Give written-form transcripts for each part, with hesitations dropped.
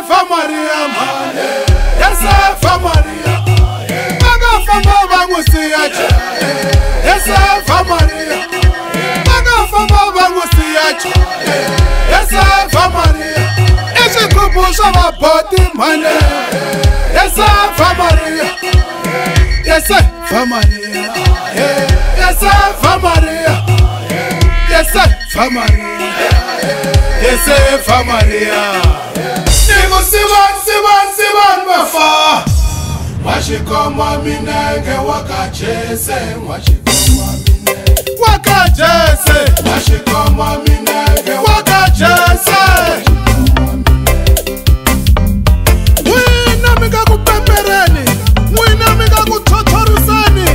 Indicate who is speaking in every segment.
Speaker 1: Maria mane Yesefa Maria Magafama bangusiyacha Yesefa Maria Magafama bangusiyacha Yesefa Maria Ishikubusha maboti mane Yesefa Maria Yesefa Maria Yesefa Maria Yesefa Maria Yesefa Maria Nigo siban bafa Washikoma minenge wakachese Washikoma minenge wakachese Washikoma minenge wakachese Wina mika kupembereni Wina mika kutotorusani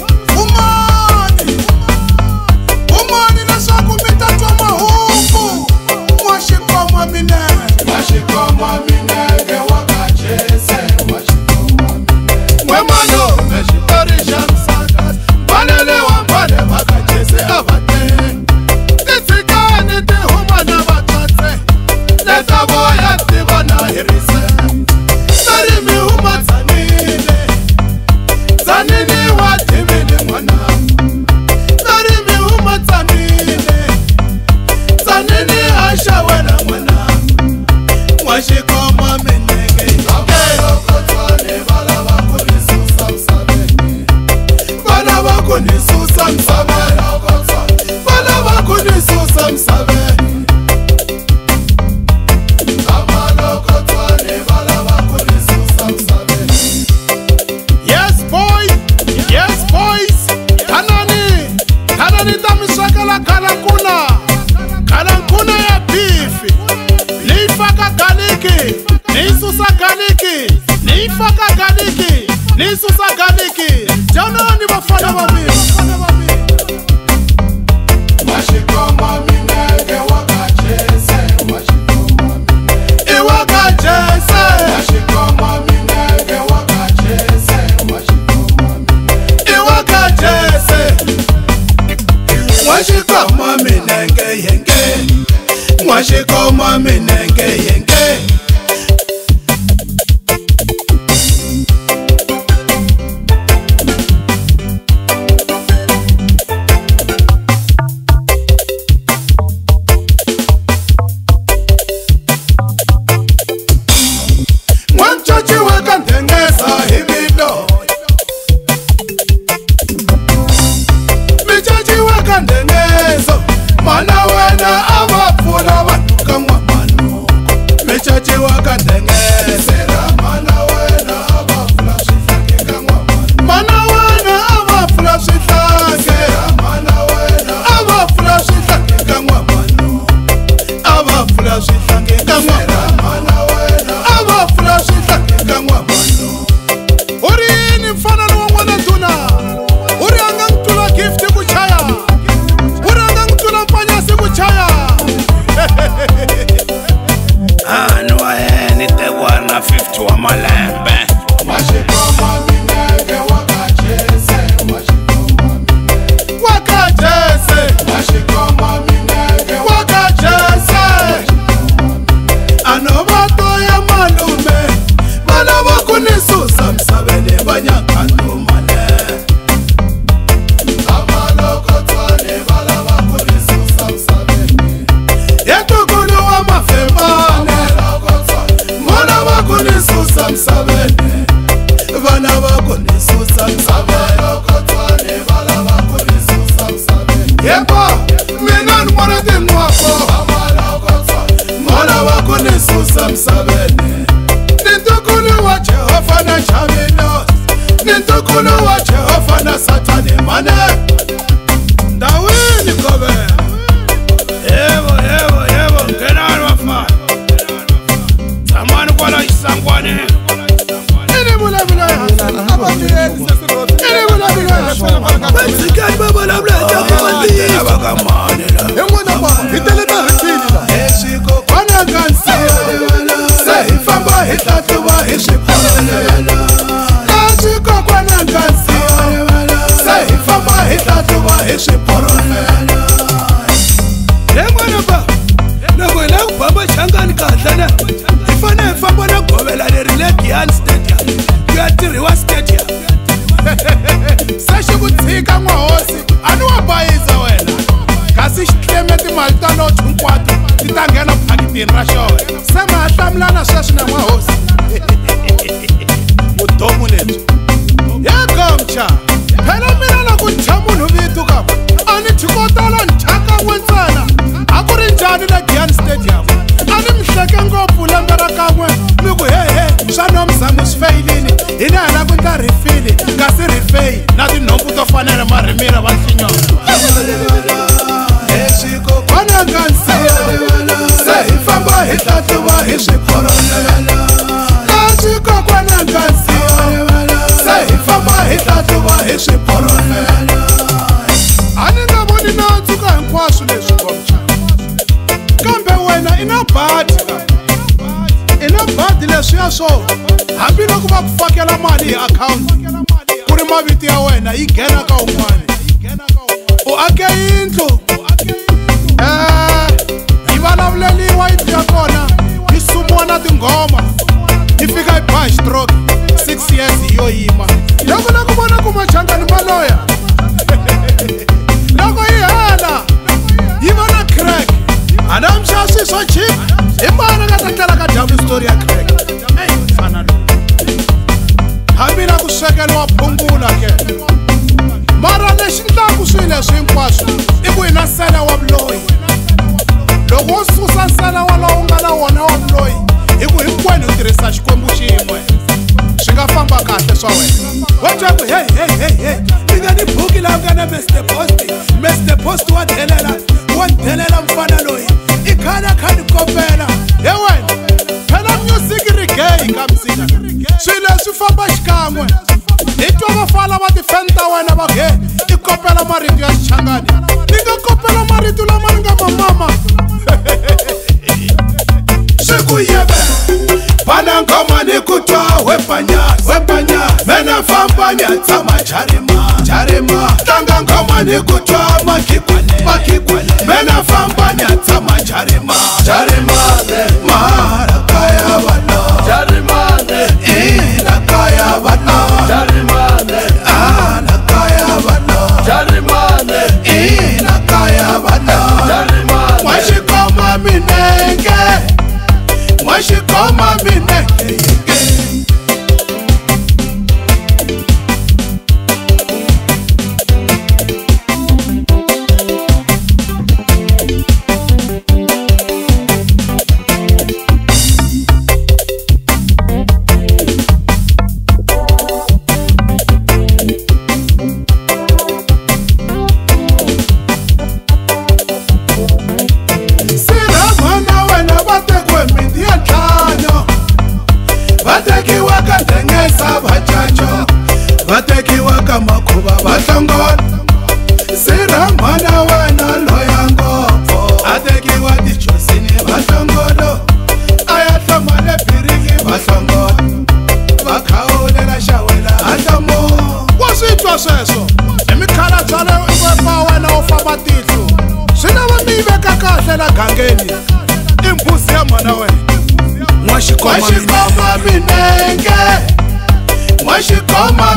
Speaker 1: Umani na shaku mitatwa mahuku Washikoma minenge Washikoma minenge wakachese Washikoma minenge Mwemano meshitarisha msakas Balele wambale wakachese abate Nisikani tihumana watate Leta boya tibana hirise Narimi huma zanine Zanini watimini mwana Narimi huma zanine Zanini asha wena mwana Washikoma minenge Abalokotwane bala bakunisusa msabeni Bala bakunisusa msabeni Bala bakunisusa msabeni Abalokotwane bala bakunisusa msabeni Yes boys, yes boys Kanani tamishakala Kalankuna ya beef Nifaka galiki, nisusa galiki, nifaka galiki, nisusa galiki. Jana ni bafana mami. Washikoma minenge wakachese, washikoma minenge. Iwakachese. Washikoma minenge wakachese, washikoma minenge. Iwakachese. Washikoma minenge yenge. Washikoma minenge yenge Mwanchochi wakandengeza himido Michochi wakandengezo Mana wena abafuna banuka mwamano Michochi wakandengezera Mana wena abafuna shifake mwamano Mana wena abafuna shifake Mana wena abafuna shifake mwamano Abafuna shifake mwamano Mana wena abafuna shifake mwamano Uri ni mfana nuwa tuna Uri angang tuna gifti kuchaya Chaya.
Speaker 2: No, I ain't the one 50
Speaker 1: se xi ku tshika n'wahosi a ni wa bayiza wena kasi xi tleme timali ta noti hinkwato ti ta nghena phakitini ra xona se ma ha hlamulana sweswi na n'wahosi vutomu lebyi ya gomcha phela mina loko nthya munhu vitu ka a ni thikotala nthaka n'we ntsena a ku ri njhani le Giyani Stadium a ni mi hleke ngopfu lembe ra kan'we mi ku hehe swa nomzamo swi feyilini hi ni hela ku ta rifili kasi rifeyi na tinhompfu to fanela marimira va hlinyona kokwana ngansiya se hi famba hi tlatluva hi swiporo kasi kokwana ngansiya se hi famba hi tlatluva hi swiporo a ni nga voni na tsuka hinkwaswo leswi gomcha kambe wena i na badi leswiya swo hambi loko va ku fakela mali hi akhawunti ku ri mavito ya wena yi nghena ka un'wana u ake yindlu yi vulavuleliwa yindlu ya kona yi sumiwa na tinghoma yi fika yi ba stroke 6 years hi yo yima loko na ku vona ku machangani maloya loko yi hela yi va na crack a na mxa swi swo chip hi mbana nga ta tlela ka dyambu story ya crack fana lowu hambi na ku swekeliwa phungula ke mara lexi ndlaku swilo leswi hinkwaswo i ku hi na nsele wa vuloyi loko wo susa nsele walowu nga na wona wa vuloyi hi ku hinkwenu hi tirhisa xikwembu xin'we swi nga famba kahle swa wena wa twa ku hey mi nga ni buki laha nga na Mr Post wa delela mfana loyi i khale a kha ni kopela he wena phela music ri gay ka mzina swilo leswi famba xikan'we hi twa vafala va tifenta wena va ghe i kopela marito ya xichangani ni nga kopela marito lama ni nga mamama swi ku yeve bana ngoma ni ku twa wepanya mena famba ni ya tshama jarima tlanga ngoma ni ku twa makikwale mena famba ni ya tshama jarima mara kaya vana ina kaya vana ana kaya vana ina kaya vana mwashikoma minenge vatekiwa ka makhuva va hlongola sirhamana wena loya ngopfu a tekiwa tichosini va hlongolo a ya hlomale biringi va hlongola va khawulela xa wena a hlamo wa swi twa sweswo hi mikhalabye wa wena wo famba tihlo swi lava mi yi veka kahle la gangeni i mbuzi ya mhana wena n'waxikoma minenge Mwashikoma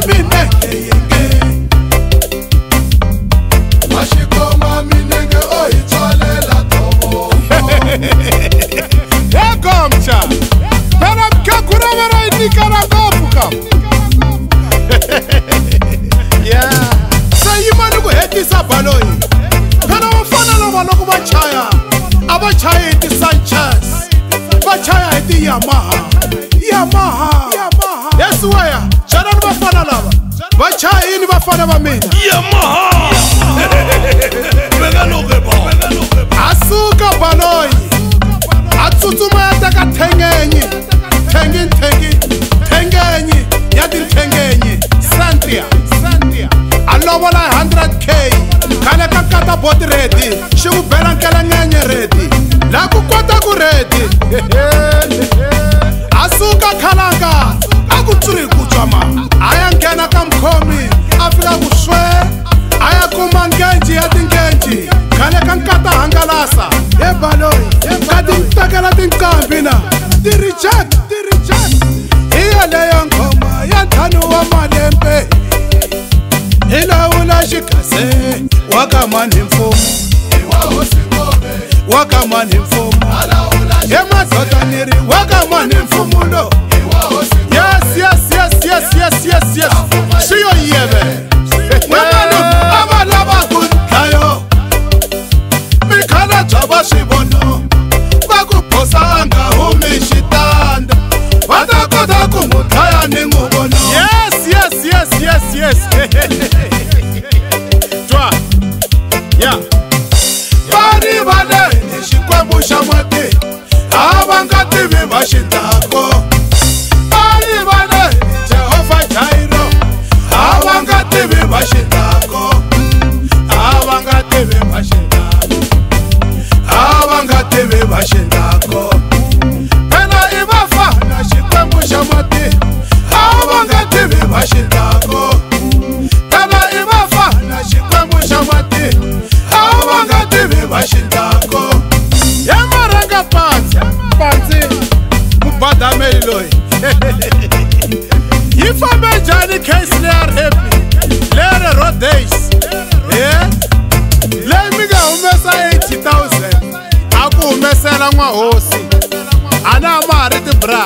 Speaker 1: minenge o itwalela tobo ya gomcha phela mkhakura vera inika na ngopfu ka yeah sayima ni ku hetisa baloyi phela wafana lava loko va chaya a va chayi hi ti-Sanchez va chaya hi ti-Yamaha yes waya chana ni vafana lava va chaya yini vafana va mina Yamaha asuka baloyi a tsutsuma ya teka thengenyi ya tinthengenyi Santria a lovola hi 100K khale ka kata boti redi xi ku bela nkelengenye redi la ku kota ku redi asuka khalanga a ku tsuri ku tswama a ya nghena ka mkhomi a fika ku swe a ya kuma ngenji ya tingenji khale ka nkata hangalasa he baloyi ka tintekela tinqambi na ti-reject hi yaleyo nghoma ya ntlhanu wa malembe hi xikase wakamani mfumo wakamani mfumo emadzotaniri wakamani mfumo lo yes siyo yebe abalabakudlayo mikhala dzaba swivono vakuphosanga humixitanda vatakota ku n'wu dlaya ni n'uvono yes twa ya vari vale ni xikwembu xa mati a va nga tivi va xitako vari vale ni Jehova Jairo a va nga tivi va xitako a va nga tivi va xitako a va nga tivi va xitako phela i vafana xikwembu xa mati a va nga tivi va xitako phela i vafana xikwembu xa mati a va nga tivi va xitako ya maranga pantsi mubadameli loyi yi fambe njhani case leyi leri rodays leyi mi nga humesa 80,000 a ku humesela n'wahosi a na mari tibra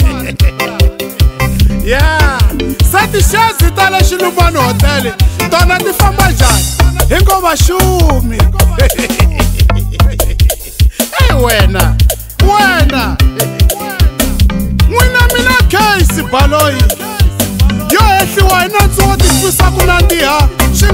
Speaker 1: ya se tixezi ta le Xilumani hotele tona ti famba njhani hi ngo vaxumi wena n'wina mina case baloyi yo hehliwa hi nandzu wo ti twisa ku nandziha swi